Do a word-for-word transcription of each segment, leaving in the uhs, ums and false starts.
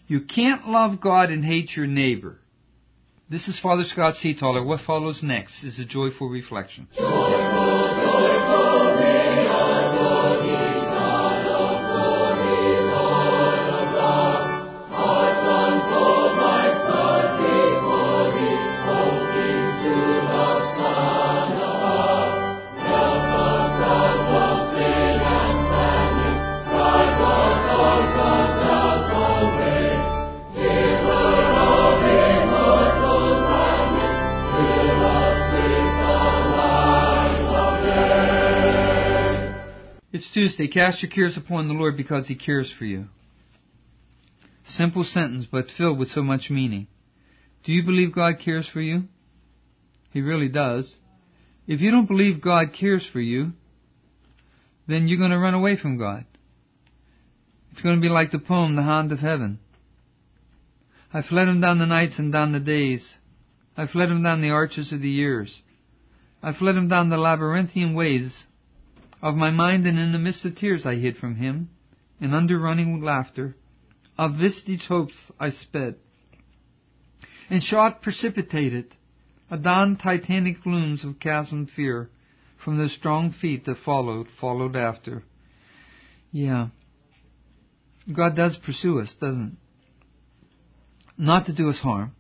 You can't love God and hate your neighbor. This is Father Scott Seetaller. What follows next is a joyful reflection. Joyful, joyful, we adore thee, God of glory, Lord of love. Hearts unfold like floods before thee, hoping to the Son above. Else the crowds of sin and sadness drive the dark of doubt away. Giver of immortal gladness, fill us with the light of day. It's Tuesday. Cast your cares upon the Lord because He cares for you. Simple sentence, but filled with so much meaning. Do you believe God cares for you? He really does. If you don't believe God cares for you, then you're going to run away from God. It's going to be like the poem, The Hound of Heaven. I fled him down the nights and down the days. I fled him down the arches of the years. I fled him down the labyrinthian ways of my mind, and in the midst of tears I hid from him, and under running laughter of vistage hopes I sped, and shot precipitated adown titanic glooms of chasm fear from those strong feet that followed, followed after. Yeah, God does pursue us, doesn't it? Not to do us harm,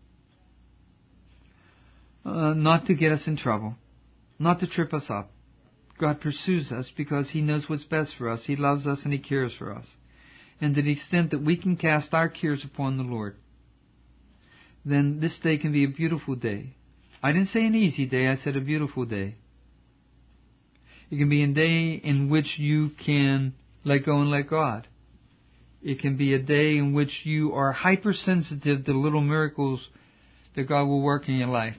uh, not to get us in trouble, not to trip us up. God pursues us because He knows what's best for us. He loves us and He cares for us. And to the extent that we can cast our cares upon the Lord, then this day can be a beautiful day. I didn't say an easy day, I said a beautiful day. It can be a day in which you can let go and let God. It can be a day in which you are hypersensitive to little miracles that God will work in your life.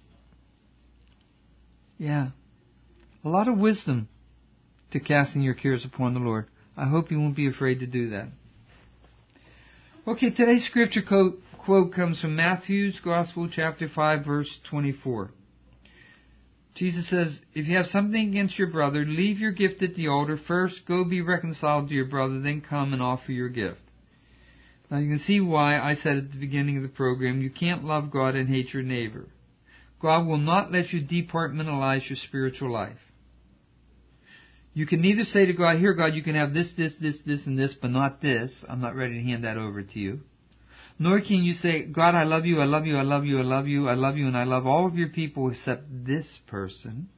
Yeah. A lot of wisdom to casting your cares upon the Lord. I hope you won't be afraid to do that. Okay, today's scripture quote, quote comes from Matthew's Gospel, chapter five, verse twenty-four. Jesus says, if you have something against your brother, leave your gift at the altar. First, go be reconciled to your brother, then come and offer your gift. Now you can see why I said at the beginning of the program, you can't love God and hate your neighbor. God will not let you departmentalize your spiritual life. You can neither say to God, here God, you can have this, this, this, this, and this, but not this. I'm not ready to hand that over to you. Nor can you say, God, I love you, I love you, I love you, I love you, I love you, and I love all of your people except this person.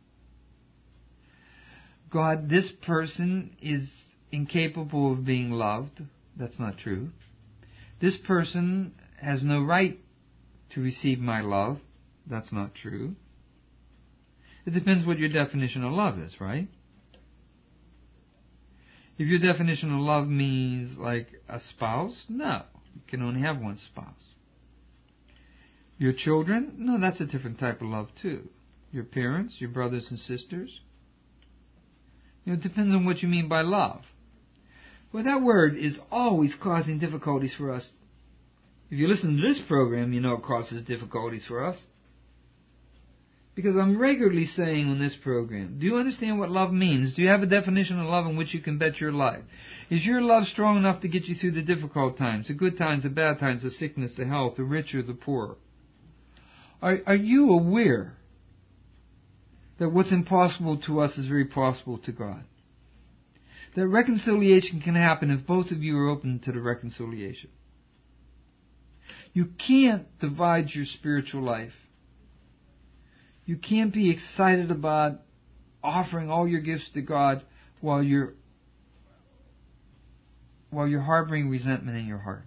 God, this person is incapable of being loved. That's not true. This person has no right to receive my love. That's not true. It depends what your definition of love is, right? If your definition of love means like a spouse, no. You can only have one spouse. Your children? No, that's a different type of love too. Your parents, your brothers and sisters? You know, it depends on what you mean by love. Well, that word is always causing difficulties for us. If you listen to this program, you know it causes difficulties for us. Because I'm regularly saying on this program, do you understand what love means? Do you have a definition of love in which you can bet your life? Is your love strong enough to get you through the difficult times, the good times, the bad times, the sickness, the health, the rich or the poor? Are, are you aware that what's impossible to us is very possible to God? That reconciliation can happen if both of you are open to the reconciliation. You can't divide your spiritual life. You can't be excited about offering all your gifts to God while you're while you're harboring resentment in your heart.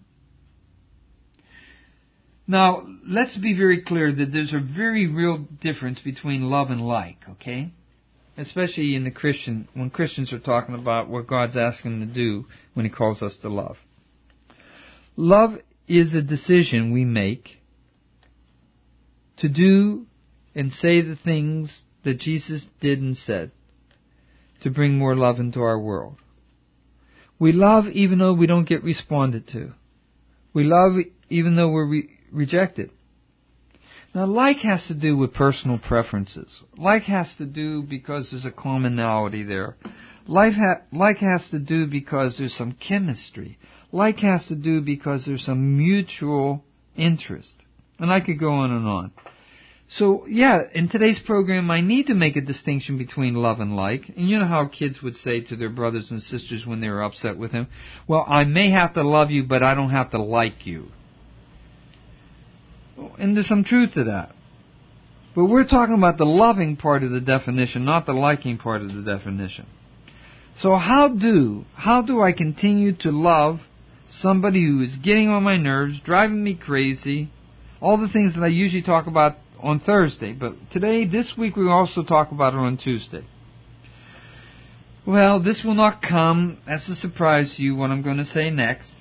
Now, let's be very clear that there's a very real difference between love and like, okay? Especially in the Christian, when Christians are talking about what God's asking them to do when He calls us to love. Love is a decision we make to do and say the things that Jesus did and said to bring more love into our world. We love even though we don't get responded to. We love even though we're re- rejected. Now, like has to do with personal preferences. Like has to do because there's a commonality there. Like, ha- like has to do because there's some chemistry. Like has to do because there's some mutual interest. And I could go on and on. So, yeah, in today's program, I need to make a distinction between love and like. And you know how kids would say to their brothers and sisters when they were upset with him, well, I may have to love you, but I don't have to like you. And there's some truth to that. But we're talking about the loving part of the definition, not the liking part of the definition. So how do, how do I continue to love somebody who is getting on my nerves, driving me crazy, all the things that I usually talk about on Thursday, but today, this week, we also talk about it on Tuesday. Well, this will not come as a surprise to you, what I'm going to say next.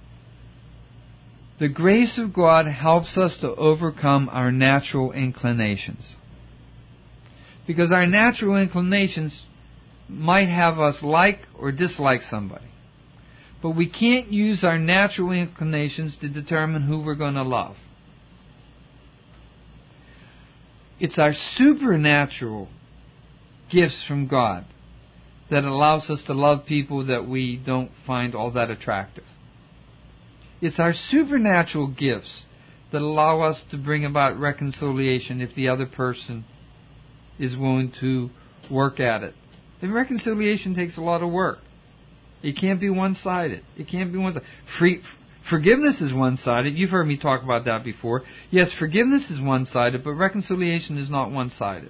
The grace of God helps us to overcome our natural inclinations. Because our natural inclinations might have us like or dislike somebody. But we can't use our natural inclinations to determine who we're going to love. It's our supernatural gifts from God that allows us to love people that we don't find all that attractive. It's our supernatural gifts that allow us to bring about reconciliation if the other person is willing to work at it. And reconciliation takes a lot of work. It can't be one-sided. It can't be one-sided. Free, forgiveness is one-sided. You've heard me talk about that before. Yes, forgiveness is one-sided, but reconciliation is not one-sided.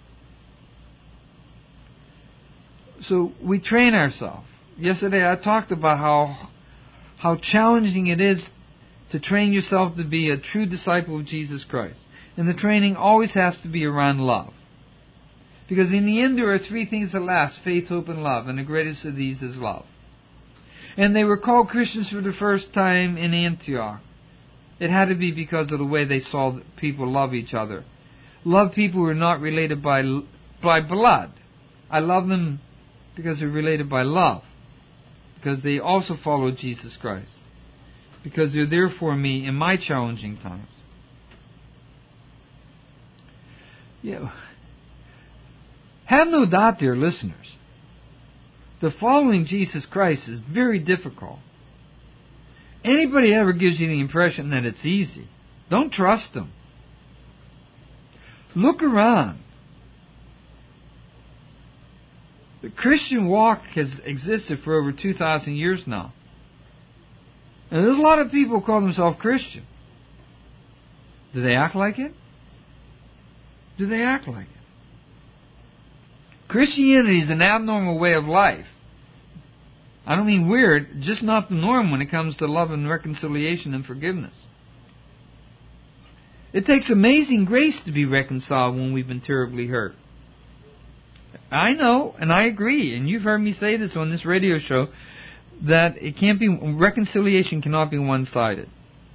So we train ourselves. Yesterday I talked about how how challenging it is to train yourself to be a true disciple of Jesus Christ. And the training always has to be around love. Because in the end there are three things that last: faith, hope, and love. And the greatest of these is love. And they were called Christians for the first time in Antioch. It had to be because of the way they saw people love each other. Love people who are not related by by blood. I love them because they're related by love. Because they also follow Jesus Christ. Because they're there for me in my challenging times. Yeah. Have no doubt, dear listeners, the following Jesus Christ is very difficult. Anybody ever gives you the impression that it's easy, don't trust them. Look around. The Christian walk has existed for over two thousand years now. And there's a lot of people who call themselves Christian. Do they act like it? Do they act like it? Christianity is an abnormal way of life. I don't mean weird, just not the norm when it comes to love and reconciliation and forgiveness. It takes amazing grace to be reconciled when we've been terribly hurt. I know, and I agree, and you've heard me say this on this radio show, that it can't be, reconciliation cannot be one-sided.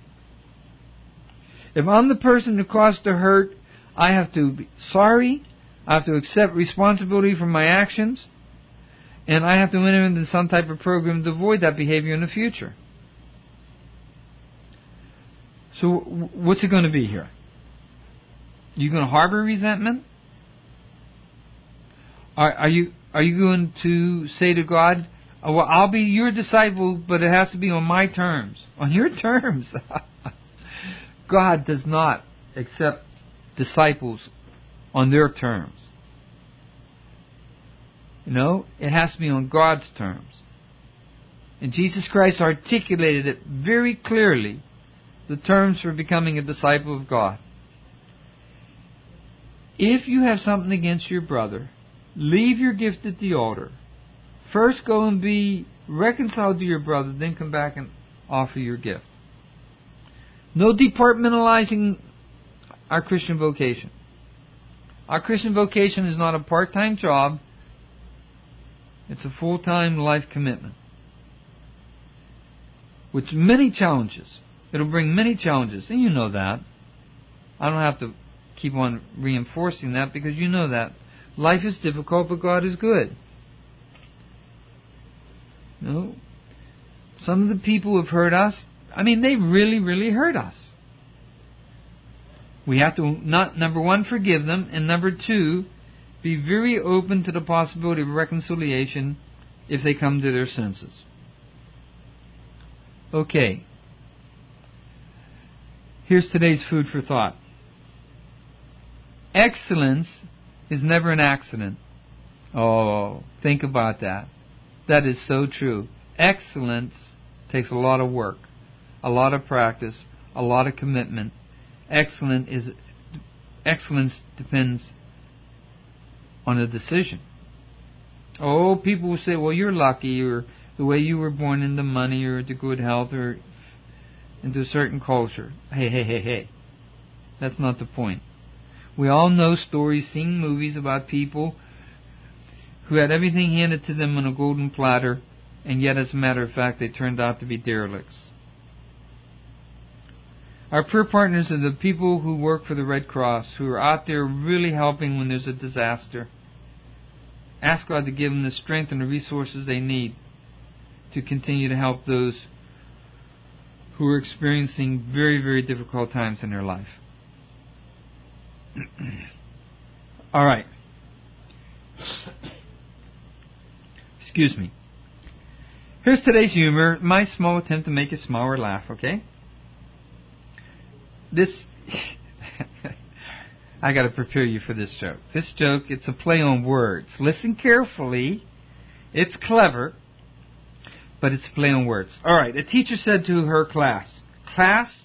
If I'm the person who caused the hurt, I have to be sorry, I have to accept responsibility for my actions, and I have to enter into some type of program to avoid that behavior in the future. So what's it going to be here? You going to harbor resentment? Are, are you are you going to say to God, oh, well, I'll be your disciple, but it has to be on my terms. On your terms. God does not accept disciples on their terms. You know, it has to be on God's terms. And Jesus Christ articulated it very clearly, the terms for becoming a disciple of God. If you have something against your brother, leave your gift at the altar. First go and be reconciled to your brother, then come back and offer your gift. No departmentalizing our Christian vocation. Our Christian vocation is not a part-time job. It's a full-time life commitment. With many challenges. It'll bring many challenges, and you know that. I don't have to keep on reinforcing that because you know that. Life is difficult, but God is good. You know, some of the people who have hurt us, I mean, they really, really hurt us. We have to, not number one, forgive them, and number two, be very open to the possibility of reconciliation if they come to their senses. Okay. Here's today's food for thought. Excellence is never an accident. Oh, think about that. That is so true. Excellence takes a lot of work, a lot of practice, a lot of commitment. Excellent is excellence depends on a decision. Oh, people will say, well, you're lucky, or the way you were born into money, or into good health, or into a certain culture. Hey, hey, hey, hey. That's not the point. We all know stories, seen movies about people who had everything handed to them on a golden platter, and yet, as a matter of fact, they turned out to be derelicts. Our prayer partners are the people who work for the Red Cross, who are out there really helping when there's a disaster. Ask God to give them the strength and the resources they need to continue to help those who are experiencing very, very difficult times in their life. All right. Excuse me. Here's today's humor. My small attempt to make you smile or laugh, okay? This... I got to prepare you for this joke. This joke, it's a play on words. Listen carefully. It's clever, but it's a play on words. All right. A teacher said to her class, "Class,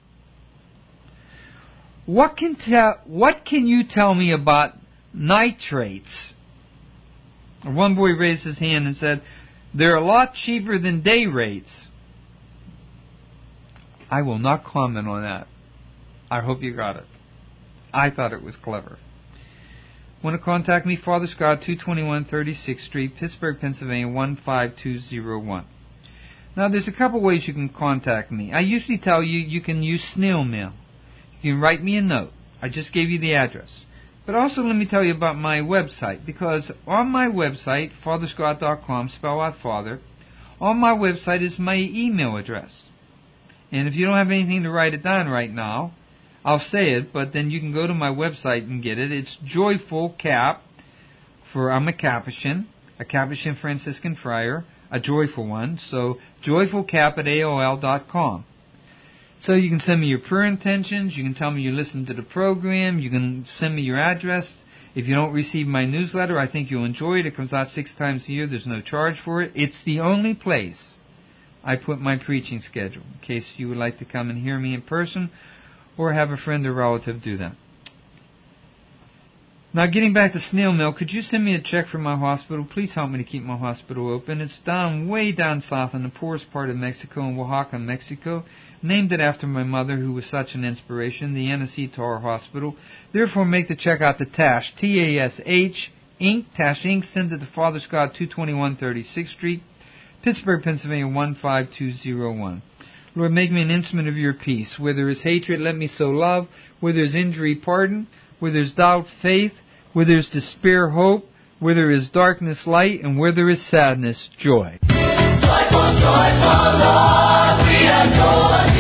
what can tell? What can you tell me about nitrates?" One boy raised his hand and said, "They're a lot cheaper than day rates." I will not comment on that. I hope you got it. I thought it was clever. Want to contact me? Father Scott, two twenty-one thirty-sixth Street, Pittsburgh, Pennsylvania, one five two zero one. Now, there's a couple ways you can contact me. I usually tell you you can use snail mail. You can write me a note. I just gave you the address. But also let me tell you about my website, because on my website, father scott dot com, spell out Father, on my website is my email address. And if you don't have anything to write it down right now, I'll say it, but then you can go to my website and get it. It's Joyful Cap, for I'm a Capuchin, a Capuchin Franciscan friar, a joyful one, so joyful cap at A O L dot com. So you can send me your prayer intentions, you can tell me you listened to the program, you can send me your address. If you don't receive my newsletter, I think you'll enjoy it. It comes out six times a year, there's no charge for it. It's the only place I put my preaching schedule, in case you would like to come and hear me in person, or have a friend or relative do that. Now, getting back to snail mail, could you send me a check for my hospital? Please help me to keep my hospital open. It's down, way down south in the poorest part of Mexico, in Oaxaca, Mexico. Named it after my mother, who was such an inspiration, the Anacítar Hospital. Therefore, make the check out to Tash, T A S H, Incorporated, Tash Incorporated. Send it to Father Scott, two twenty-one thirty-sixth Street, Pittsburgh, Pennsylvania, one five two zero one. Lord, make me an instrument of your peace. Where there is hatred, let me sow love. Where there is injury, pardon. Where there is doubt, faith. Where there is despair, hope. Where there is darkness, light. And where there is sadness, joy. Joyful, joyful Lord, we adore